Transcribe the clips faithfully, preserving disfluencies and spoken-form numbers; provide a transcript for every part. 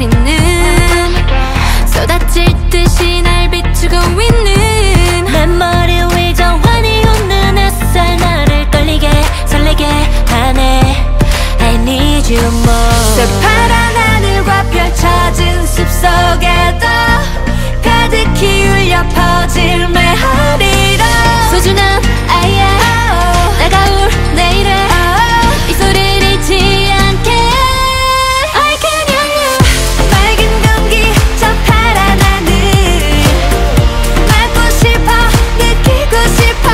햇살이는 쏟아질 듯이 날 비추고 있는 내 머리 위 저 환히 웃는 햇살 나를 떨리게 설레게 하네. I need you more. 새파란 하늘과 펼쳐진 숲속에도 가득히 울려 퍼질 메아리로 소중한 아이야 다가올 내일에 이 소리를 잊지 않게 I can hear you. 맑은 공기 저 파란 하늘 맡고 싶어 느끼고 싶어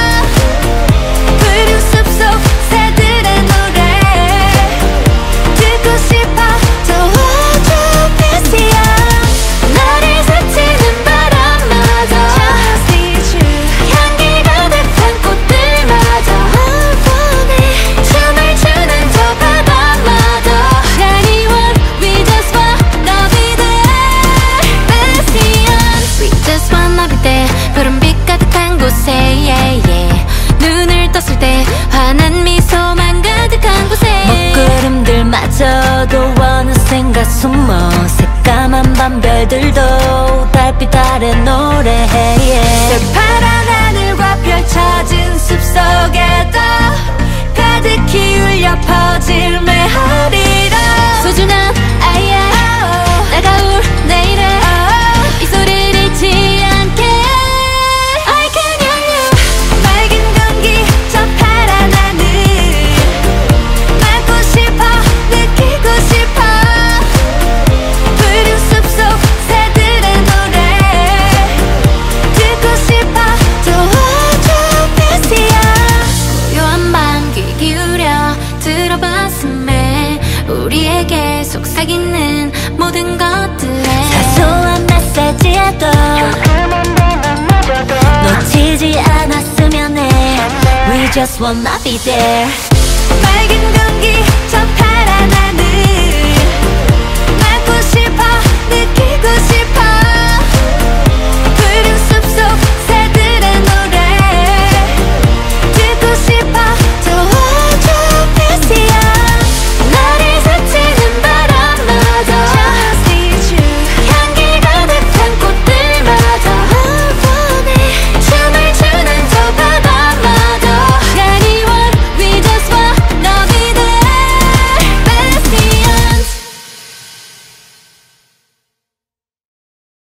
푸른 숲속 새들의 노래 듣고 싶어 도와줘 please. 나를 스치는 바람마저 향기 가득한 꽃들마저 춤을 추는 저 바다마저 Shiny one, we just wanna be there. Bestian, we just wanna be there. 푸른빛 가득한 곳에 yeah, yeah. 눈을 떴을 때 환한 미소만 가득한 곳에 먹구름들마저도 어느샌가 숨어 새까만 밤별들도 달빛 아래 노래해 yeah. 새파란 하늘과 펼쳐진 숲속에도 가득히 울려 퍼질 메아리로 소중한 아이야 다가올 내일에 이 소리를 잊지 않게 I can hear you. 맑은 공기 저 파란 하늘 맡고 싶어 느끼고 싶어 푸른 숲속 새들의 노래 듣고 싶어 도와줘 please. 고요한 밤 귀 기울여 들어봤음에 우리에게 속삭이는 모든 것들에 사소한 메시지에도 놓치지 않았으면 해. We just wanna be there. 맑은 공기 저 파란